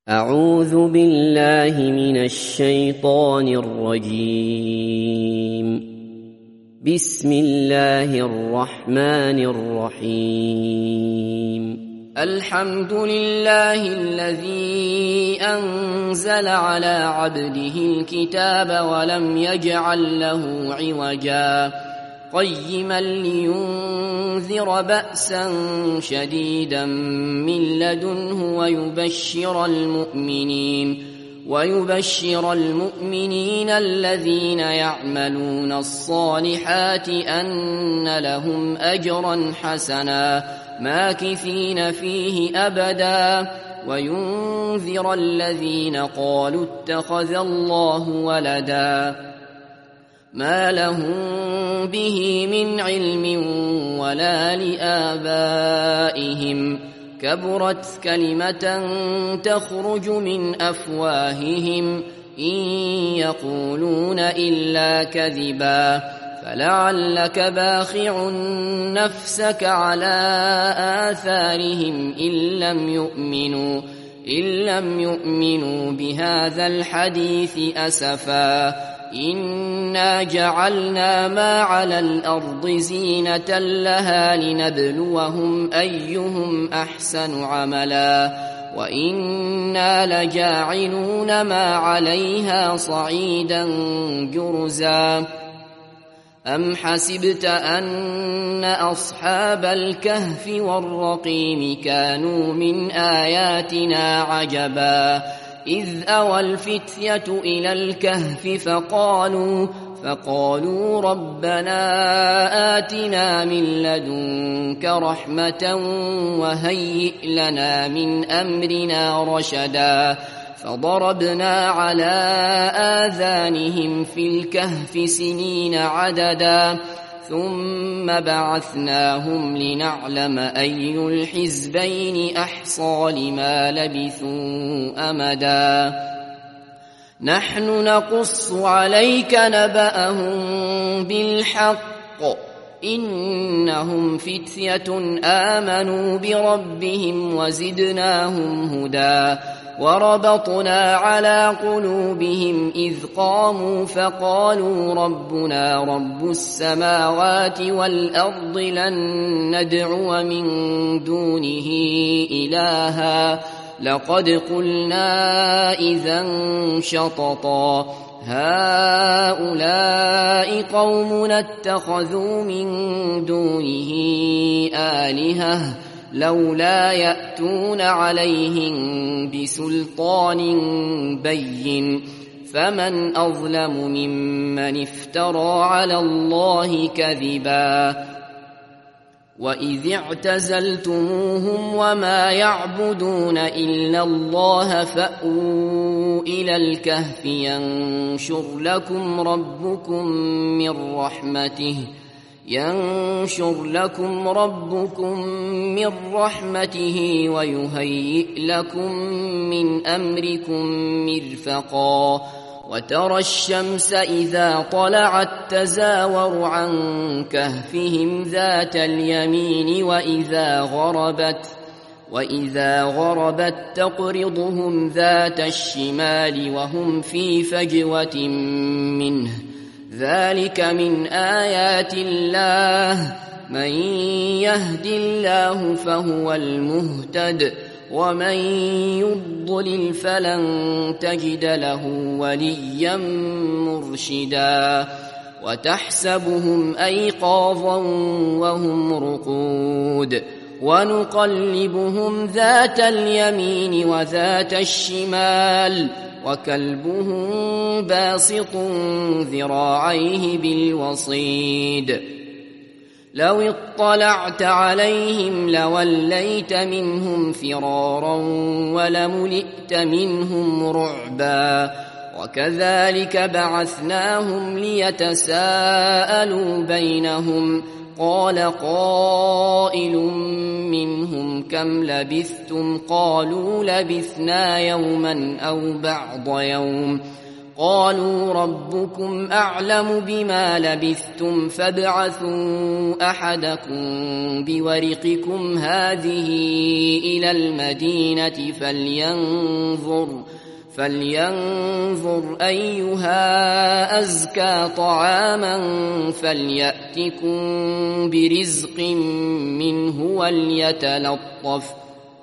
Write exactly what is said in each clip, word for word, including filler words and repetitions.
أعوذ بالله من الشيطان الرجيم. بسم الله الرحمن الرحيم. الحمد لله الذي أنزل على عبده الكتاب ولم يجعل له عوجا قيما لينذر بأسا شديدا من لدنه ويبشر المؤمنين ويبشر المؤمنين الذين يعملون الصالحات أن لهم أجرا حسنا ماكثين فيه أبدا وينذر الذين قالوا اتخذ الله ولدا ما لهم به من علم ولا لآبائهم كبرت كلمة تخرج من أفواههم إن يقولون إلا كذبا فلعلك باخع نفسك على آثارهم إن لم يؤمنوا إن لم يؤمنوا بهذا الحديث أسفا إنا جعلنا ما على الأرض زينة لها لنبلوهم أيهم أحسن عملا وإنا لجاعلون ما عليها صعيدا جرزا أم حسبت أن أصحاب الكهف والرقيم كانوا من آياتنا عجبا إذ أوى الفتية إلى الكهف فقالوا فقالوا ربنا آتنا من لدنك رحمة وهيئ لنا من أمرنا رشدا فضربنا على آذانهم في الكهف سنين عددا ثم بعثناهم لنعلم أي الحزبين أحصى لما لبثوا أمدا نحن نقص عليك نبأهم بالحق إنهم فتية آمنوا بربهم وزدناهم هدى وربطنا على قلوبهم إذ قاموا فقالوا ربنا رب السماوات والأرض لن ندعو من دونه إلها لقد قلنا إذا شططا هؤلاء قومنا اتخذوا من دونه آلهة لولا يأتون عليهم بسلطان بين فمن أظلم ممن افترى على الله كذبا وإذ اعتزلتموهم وما يعبدون إلا الله فأووا إلى الكهف ينشر لكم ربكم من رحمته ينشر لكم ربكم من رحمته ويهيئ لكم من أمركم مرفقا وترى الشمس إذا طلعت تزاور عن كهفهم ذات اليمين وإذا غربت وإذا غربت تقرضهم ذات الشمال وهم في فجوة منه ذلك من آيات الله من يهد الله فهو المهتد ومن يضلل فلن تجد له وليا مرشدا وتحسبهم أيقاظا وهم رقود ونقلبهم ذات اليمين وذات الشمال وكلبهم باسط ذراعيه بالوصيد لو اطلعت عليهم لوليت منهم فرارا ولملئت منهم رعبا وكذلك بعثناهم ليتساءلوا بينهم قال قائل منهم كم لبثتم قالوا لبثنا يوما أو بعض يوم قالوا ربكم أعلم بما لبثتم فابعثوا أحدكم بورقكم هذه إلى المدينة فلينظر فلينظر أيها أزكى طعاما فليأتكم برزق منه وليتلطف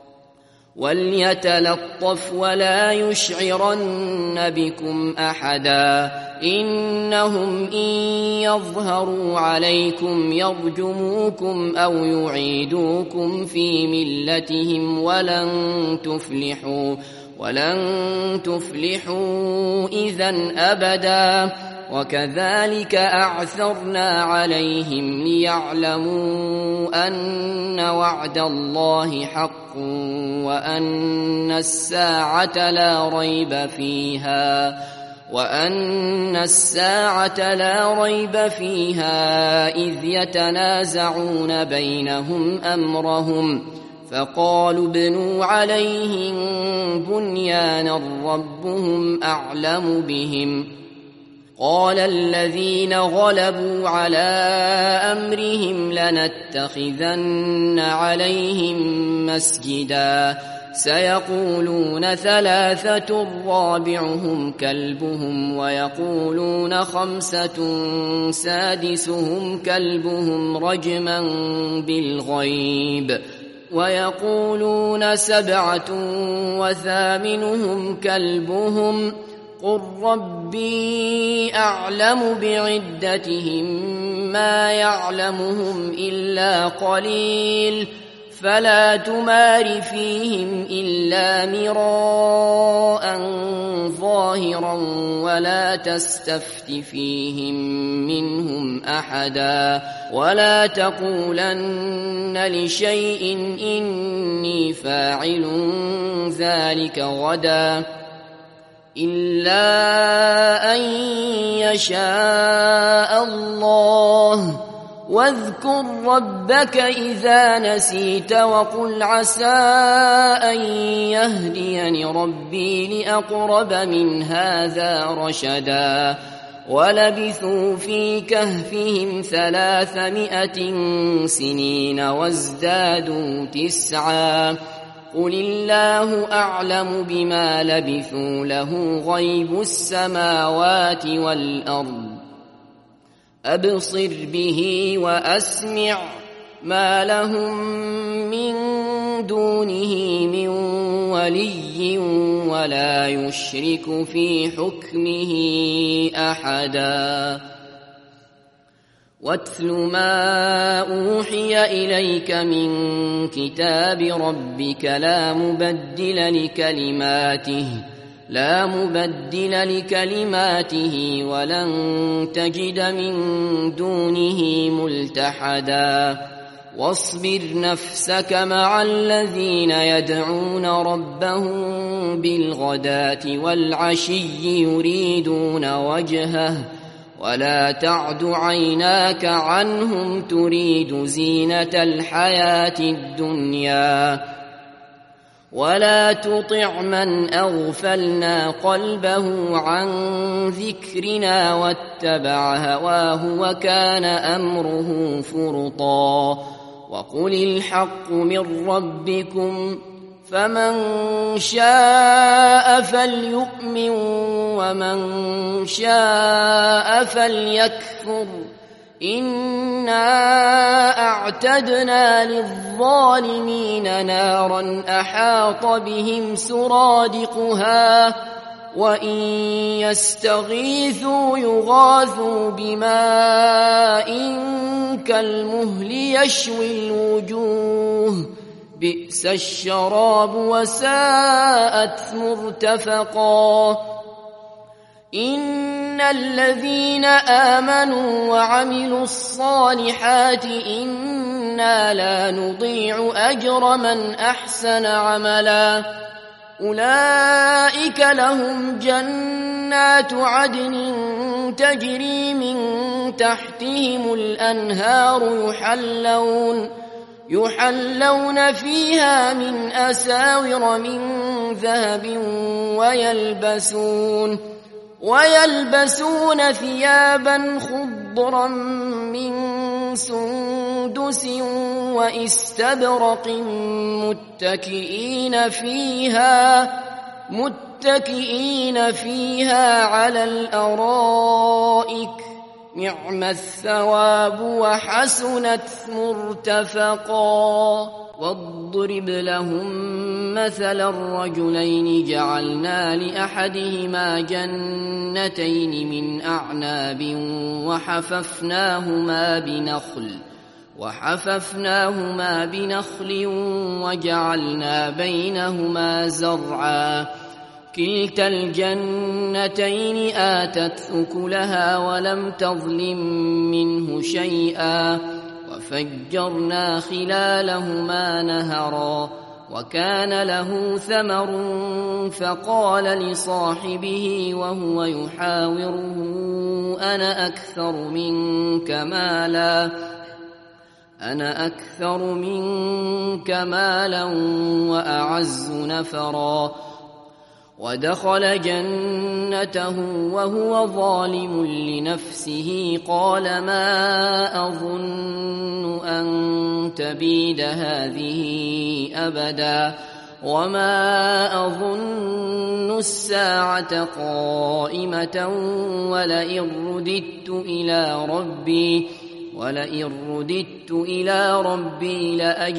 وليتلطف ولا يشعرن بكم أحدا إنهم إن يظهروا عليكم يرجموكم أو يعيدوكم في ملتهم ولن تفلحوا ولن تفلحوا إذا أبدا وكذلك أعثرنا عليهم ليعلموا أن وعد الله حق وأن الساعة لا ريب فيها وأن الساعة لا ريب فيها إذ يتنازعون بينهم أمرهم فقالوا ابنوا عليهم بنيانا ربهم أعلم بهم قال الذين غلبوا على أمرهم لنتخذن عليهم مسجدا سيقولون ثلاثة رابعهم كلبهم ويقولون خمسة سادسهم كلبهم رجما بالغيب ويقولون سبعة وثامنهم كلبهم قل ربي أعلم بعدتهم ما يعلمهم إلا قليل فلا تمار فيهم إلا مراء ظاهرا ولا تستفت فيهم منهم أحدا ولا تقولن لشيء إني فاعل ذلك غدا إلا أن يشاء الله واذكر ربك إذا نسيت وقل عسى أن يهديني ربي لأقرب من هذا رشدا ولبثوا في كهفهم ثلاثمائة سنين وازدادوا تسعا قل الله أعلم بما لبثوا له غيب السماوات والأرض أبصر به وأسمع ما لهم من دونه من ولي ولا يشرك في حكمه أحدا واتل ما أوحي إليك من كتاب ربك لا مبدل لكلماته لا مبدل لكلماته ولن تجد من دونه ملتحدا واصبر نفسك مع الذين يدعون ربهم بالغداة والعشي يريدون وجهه ولا تعد عيناك عنهم تريد زينة الحياة الدنيا ولا تطع من أغفلنا قلبه عن ذكرنا واتبع هواه وكان أمره فرطا وقل الحق من ربكم فمن شاء فليؤمن ومن شاء فليكفر إنا أعتدنا للظالمين نارا أحاط بهم سرادقها وإن يستغيثوا يغاثوا بماء كالمهل يشوي الوجوه بئس الشراب وساءت مرتفقا إن الذين آمنوا وعملوا الصالحات إنا لا نضيع أجر من أحسن عملا أولئك لهم جنات عدن تجري من تحتهم الأنهار يحلون يحلون فيها من أساور من ذهب ويلبسون ويلبسون ثيابا خضرا من سندس واستبرق متكئين فيها متكئين فيها على الأرائك نعم الثواب وحسنت مرتفقا. واضرب لهم مثل الرجلين جعلنا لأحدهما جنتين من أعناب وحففناهما بنخل وحففناهما بنخل وجعلنا بينهما زرعا كلتا الجنتين آتت أكلها ولم تظلم منه شيئا وفجرنا خلالهما نهرا وكان له ثمر فقال لصاحبه وهو يحاوره أنا أكثر منك مالا أنا أكثر منك مالا وأعز نفرا ودخل جنته وهو ظالم لنفسه قال ما أظن أن تبيد هذه أبدا وما أظن الساعة قائمة ولئن رددت إلى ربي ولئن رددت إلى ربي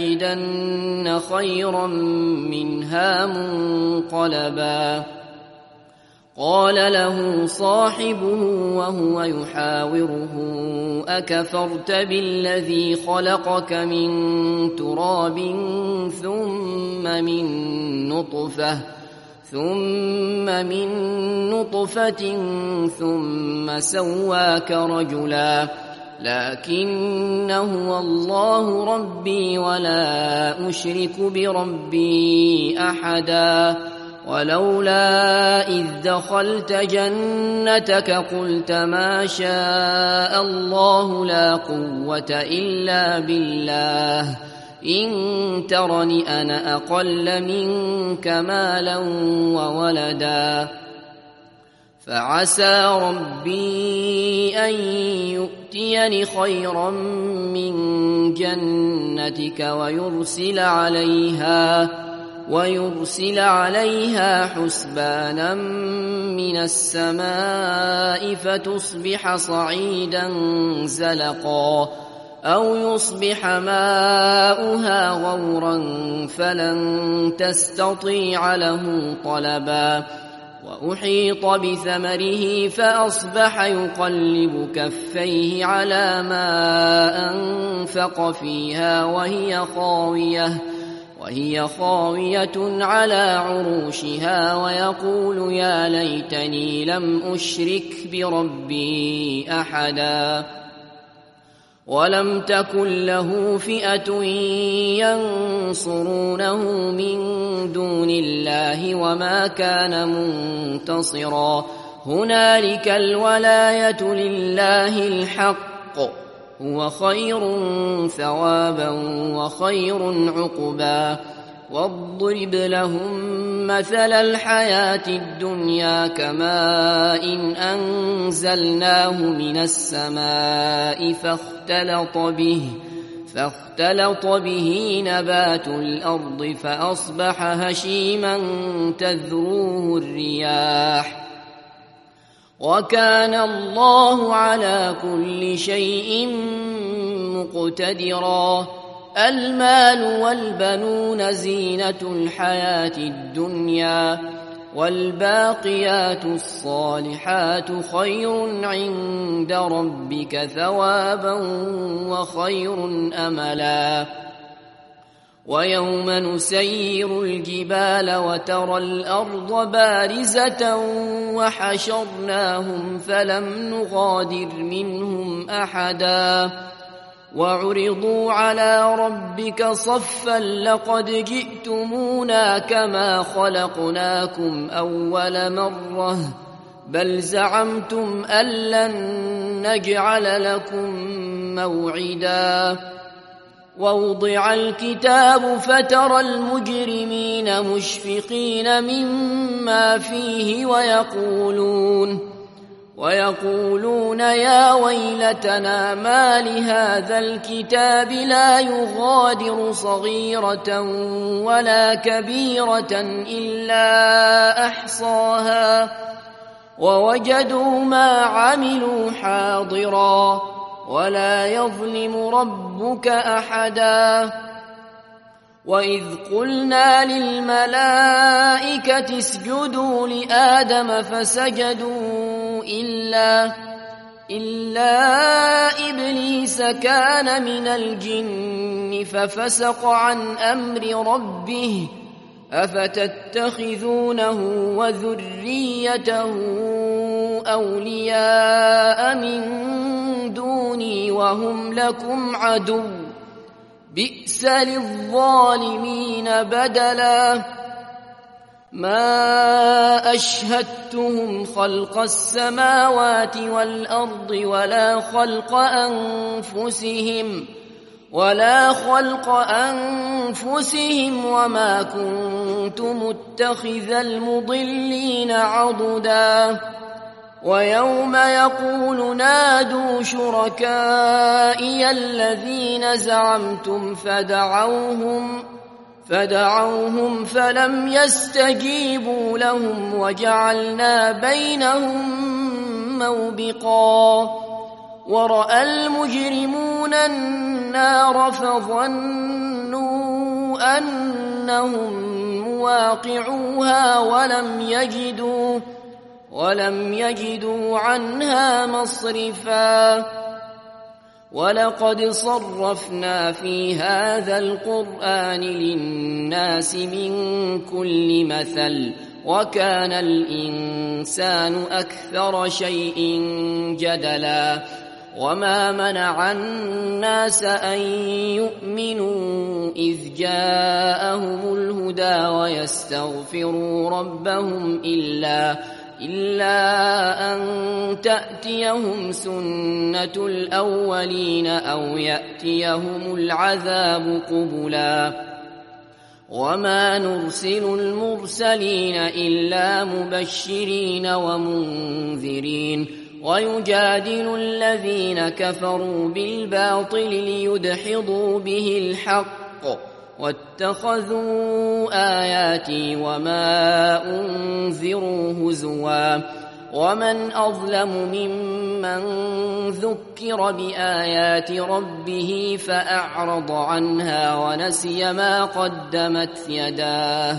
لأجدن خيرا منها منقلبا. قال له صاحبه وهو يحاوره أكفرت بالذي خلقك من تراب ثم من نطفة ثم من نطفة ثم سواك رجلا لكن هو الله ربي ولا أشرك بربي أحدا. ولولا إذ دخلت جنتك قلت ما شاء الله لا قوة إلا بالله إن ترني أنا أقل منك مالا وولدا فعسى ربي أن يؤتيني خيرا من جنتك ويرسل عليها ويرسل عليها حسبانا من السماء فتصبح صعيدا زلقا أو يصبح ماؤها غورا فلن تستطيع له طلبا. وأحيط بثمره فأصبح يقلب كفيه على ما أنفق فيها وهي خاوية وهي خاوية على عروشها ويقول يا ليتني لم أشرك بربي أحدا. ولم تكن له فئة ينصرونه من دون الله وما كان منتصرا. هنالك الولاية لله الحق هو خير ثوابا وخير عقبا. واضرب لهم مثل الحياة الدنيا كماء إن أنزلناه من السماء فاختلط به فاختلط به نبات الأرض فأصبح هشيما تذروه الرياح وكان الله على كل شيء مقتدرا. المال والبنون زينة الحياة الدنيا والباقيات الصالحات خير عند ربك ثوابا وخير أملا. ويوم نسير الجبال وترى الأرض بارزة وحشرناهم فلم نغادر منهم أحدا وعرضوا على ربك صفا لقد جئتمونا كما خلقناكم أول مرة بل زعمتم أن لن نجعل لكم موعدا. ووضع الكتاب فترى المجرمين مشفقين مما فيه ويقولون ويقولون يا ويلتنا ما لهذا الكتاب لا يغادر صغيرة ولا كبيرة إلا أحصاها ووجدوا ما عملوا حاضرا ولا يظلم ربك أحدا. وإذ قلنا للملائكة اسجدوا لآدم فسجدوا إلا إلا إبليس كان من الجن ففسق عن أمر ربه أفتتخذونه وذريته أولياء من دوني وهم لكم عدو بئس للظالمين بدلا. ما أشهدتهم خلق السماوات والأرض ولا خلق أنفسهم ولا خلق أنفسهم وما كنت متخذ المضلين عضدا. ويوم يقول نادوا شركائي الذين زعمتم فدعوهم فدعوهم فلم يستجيبوا لهم وجعلنا بينهم موبقا. ورأى المجرمون النار فظنوا أنهم مواقعوها ولم يجدوا ولم يجدوا عنها مصرفا. ولقد صرفنا في هذا القرآن للناس من كل مثل وكان الإنسان أكثر شيء جدلا. وما منع الناس أن يؤمنوا إذ جاءهم الهدى ويستغفروا ربهم إلا إلا أن تأتيهم سنة الأولين أو يأتيهم العذاب قبلا. وما نرسل المرسلين إلا مبشرين ومنذرين ويجادل الذين كفروا بالباطل ليدحضوا به الحق واتخذوا آياتي وما أنذروا هزوا. ومن أظلم ممن ذكر بآيات ربه فأعرض عنها ونسي ما قدمت يداه.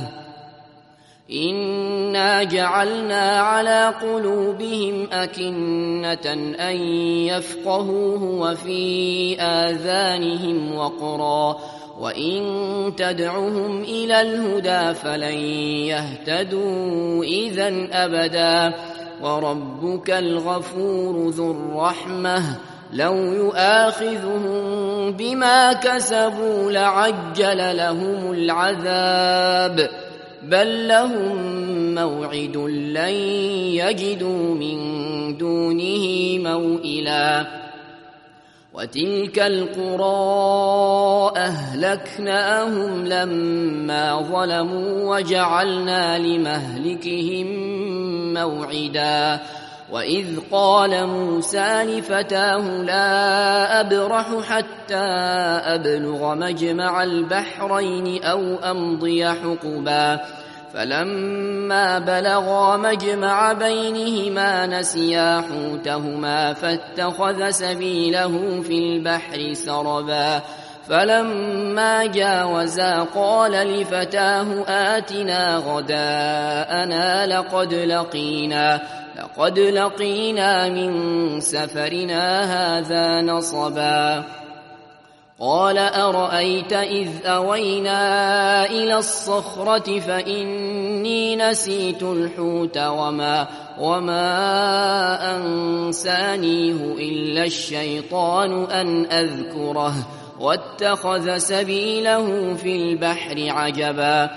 إنا جعلنا على قلوبهم أكنة أن يفقهوه وفي آذانهم وقرا وإن تدعهم إلى الهدى فلن يهتدوا إذا أبدا. وربك الغفور ذو الرحمة لو يؤاخذهم بما كسبوا لعجل لهم العذاب بل لهم موعد لن يجدوا من دونه موئلا. وتلك القرى أهلكناهم لما ظلموا وجعلنا لمهلكهم موعدا. وإذ قال موسى لفتاه لا أبرح حتى أبلغ مجمع البحرين أو أمضي حقبا. فلما بلغا مجمع بينهما نسيا حوتهما فاتخذ سبيله في البحر سربا. فلما جاوزا قال لفتاه آتنا غداءنا لقد لقينا لقد لقينا من سفرنا هذا نصبا. قال أرأيت إذ أوينا إلى الصخرة فإني نسيت الحوت وما, وما أنسانيه إلا الشيطان أن أذكره واتخذ سبيله في البحر عجبا.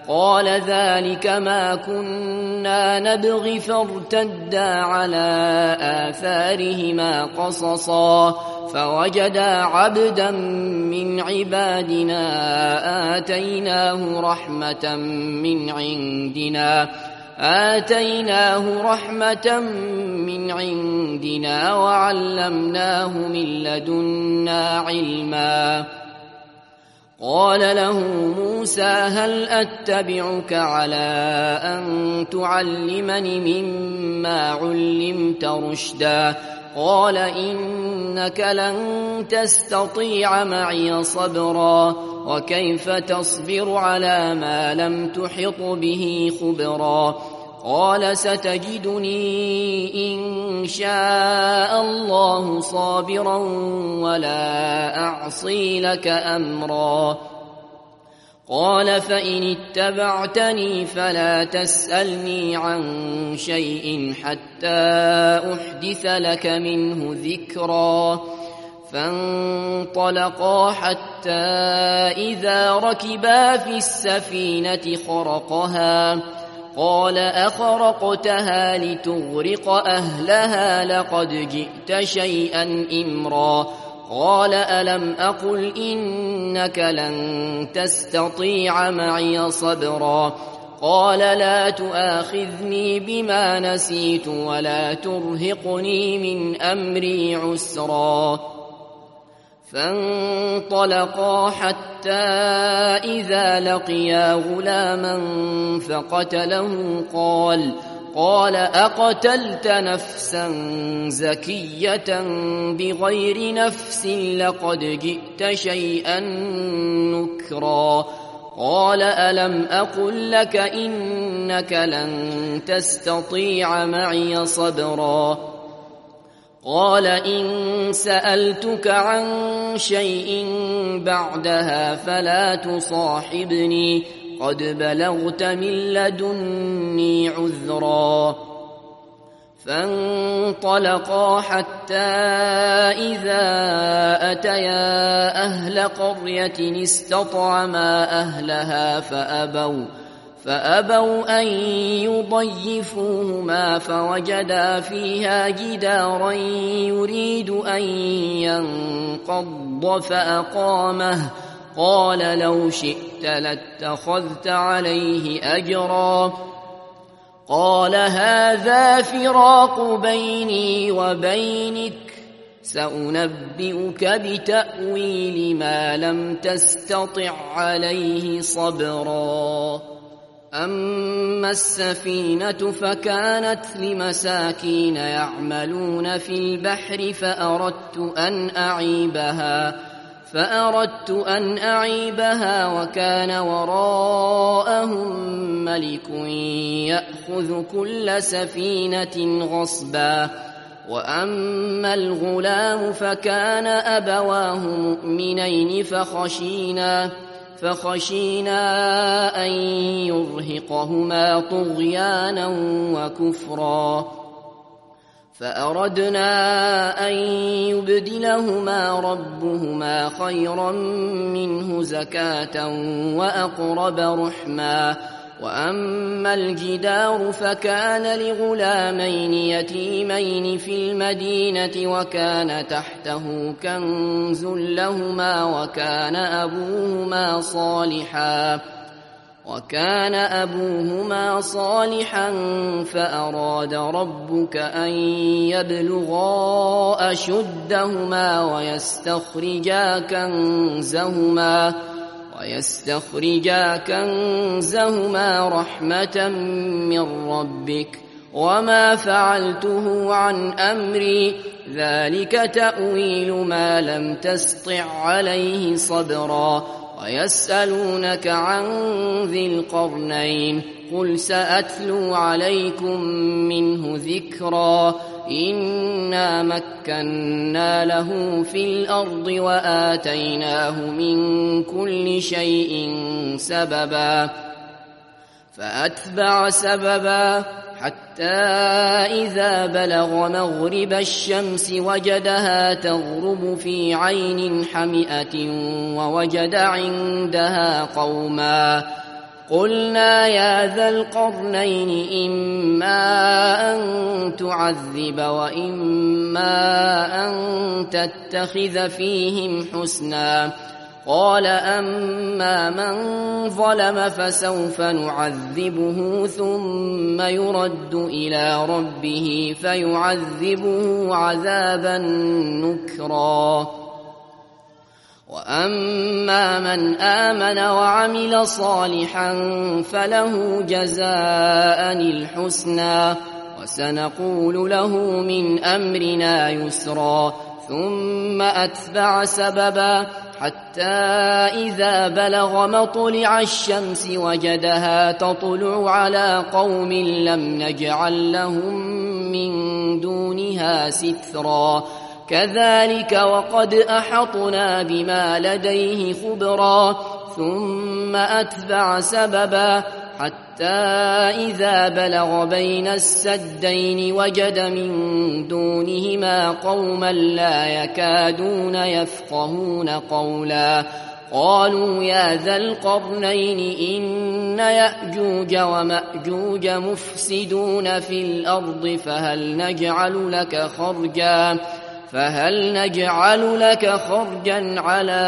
قال ذلك ما كنا نبغي فارتدا على آثارهما قصصا فوجدا عبدا من عبادنا آتيناه رحمة من عندنا آتيناه رحمة من عندنا وعلمناه من لدنا علما. قال له موسى هل أتبعك على أن تعلمني مما علمت رشدا قال إنك لن تستطيع معي صبرا وكيف تصبر على ما لم تحط به خبرا قال ستجدني إن شاء الله صابرا ولا أعصي لك أمرا قال فإن اتبعتني فلا تسألني عن شيء حتى أحدث لك منه ذكرا فانطلقا حتى إذا ركبا في السفينة خرقها قال أخرقتها لتغرق أهلها لقد جئت شيئا إمرا قال ألم أقل إنك لن تستطيع معي صبرا قال لا تؤاخذني بما نسيت ولا ترهقني من أمري عسرا فانطلقا حتى إذا لقيا غلاما فقتله قال قال أقتلت نفسا زكية بغير نفس لقد جئت شيئا نكرا قال ألم أقل لك إنك لن تستطيع معي صبرا قال إن سألتك عن شيء بعدها فلا تصاحبني قد بلغت من لدني عذرا فانطلقا حتى إذا أتيا أهل قرية استطعما أهلها فأبوا فأبوا أن يضيفوهما فوجدا فيها جدارا يريد أن ينقض فأقامه قال لو شئت لاتخذت عليه أجرا قال هذا فراق بيني وبينك سأنبئك بتأويل ما لم تستطع عليه صبرا أما السفينة فكانت لمساكين يعملون في البحر فأردت أن أعيبها فأردت أن أعيبها وكان وراءهم ملك يأخذ كل سفينة غصبا وأما الغلام فكان أبواه مؤمنين فخشينا فخشينا أن يرهقهما طغيانا وكفرا فأردنا أن يبدلهما ربهما خيرا منه زكاة وأقرب رحما وأما الجدار فكان لغلامين يتيمين في المدينة وكان تحته كنز لهما وكان أبوهما صالحا وكان أبوهما صالحا فأراد ربك أن يبلغا أشدهما ويستخرجا كنزهما ويستخرجا كنزهما رحمة من ربك وما فعلته عن أمري ذلك تأويل ما لم تسطع عليه صبرا ويسألونك عن ذي القرنين قل سأتلو عليكم منه ذكرا إنا مكنا له في الأرض وآتيناه من كل شيء سببا فأتبع سببا حتى إذا بلغ مغرب الشمس وجدها تغرب في عين حمئة ووجد عندها قوما قلنا يا ذا القرنين إما أن تعذب وإما أن تتخذ فيهم حسنا قال أما من ظلم فسوف نعذبه ثم يرد إلى ربه فيعذبه عذابا نكرا وأما من آمن وعمل صالحا فله جزاء الحسنى وسنقول له من أمرنا يسرا ثم أتبع سببا حتى إذا بلغ مطلع الشمس وجدها تطلع على قوم لم نجعل لهم من دونها سترا كذلك وقد أحطنا بما لديه خبرا ثم أتبع سببا حتى إذا بلغ بين السدين وجد من دونهما قوما لا يكادون يفقهون قولا قالوا يا ذا القرنين إن يأجوج ومأجوج مفسدون في الأرض فهل نجعل لك خرجا فهل نجعل لك خرجا على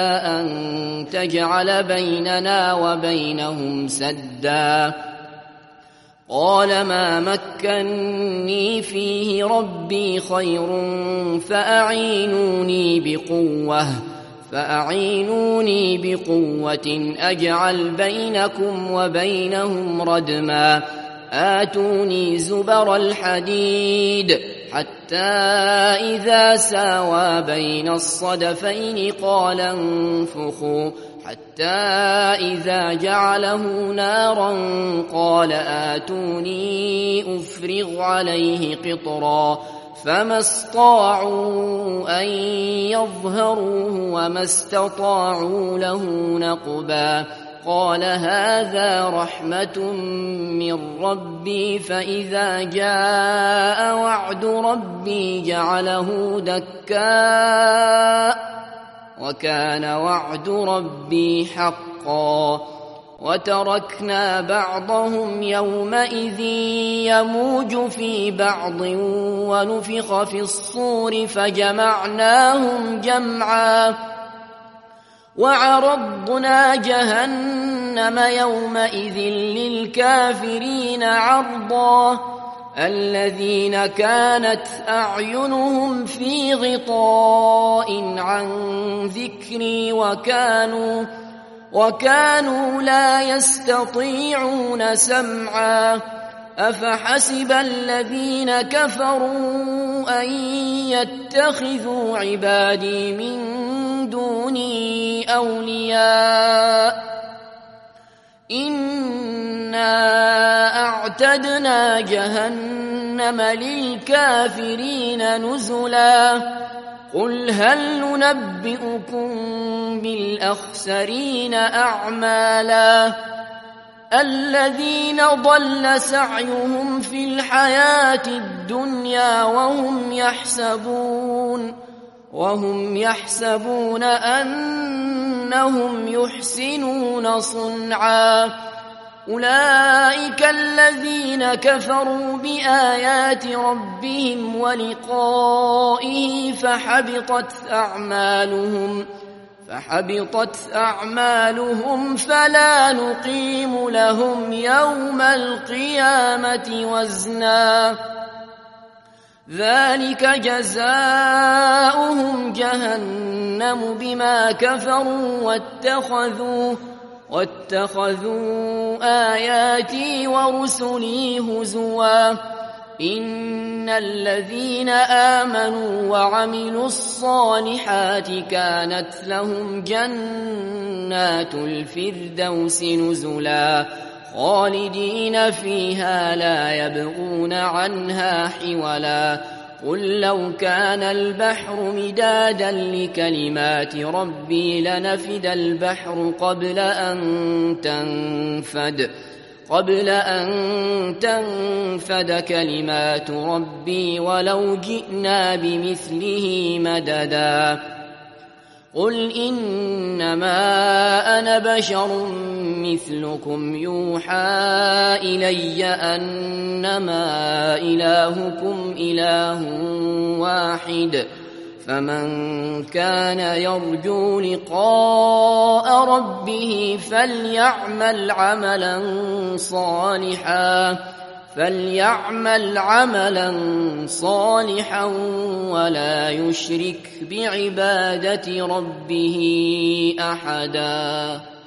أن تجعل بيننا وبينهم سدا قال ما مكني فيه ربي خير فأعينوني بقوة فأعينوني بقوة أجعل بينكم وبينهم ردما آتوني زبر الحديد حتى إذا ساوى بين الصدفين قال انفخوا حتى إذا جعله نارا قال آتوني أفرغ عليه قطرا فما استطاعوا أن يظهروه وما استطاعوا له نقبا قال هذا رحمة من ربي فإذا جاء وعد ربي جعله دكاء وكان وعد ربي حقا وتركنا بعضهم يومئذ يموج في بعض ونفخ في الصور فجمعناهم جمعا وعرضنا جهنم يومئذ للكافرين عرضا الذين كانت أعينهم في غطاء عن ذكري وكانوا وكانوا لا يستطيعون سمعا أفحسب الذين كفروا أن يتخذوا عبادي من دوني أولياء إنا أعتدنا جهنم للكافرين نزلا قل هل ننبئكم بالأخسرين أعمالا الذين ضل سعيهم في الحياة الدنيا وهم يحسبون وهم يحسبون أنهم يحسنون صنعا أولئك الذين كفروا بآيات ربهم ولقائه فحبطت أعمالهم فحبطت أعمالهم فلا نقيم لهم يوم القيامة وزنا ذلك جزاؤهم جهنم بما كفروا واتخذوا واتخذوا آياتي ورسلي هزوا إن الذين آمنوا وعملوا الصالحات كانت لهم جنات الفردوس نزلا خالدين فيها لا يبغون عنها حولا قل لو كان البحر مدادا لكلمات ربي لنفد البحر قبل أن تنفد قبل أن تنفد كلمات ربي ولو جئنا بمثله مددا قل إنما أنا بشر مثلكم يوحى إلي أنما إلهكم إله واحد فمن كان يرجو لقاء ربه فليعمل عملا صالحا فليعمل عملا صالحا ولا يشرك بعبادة ربه أحدا.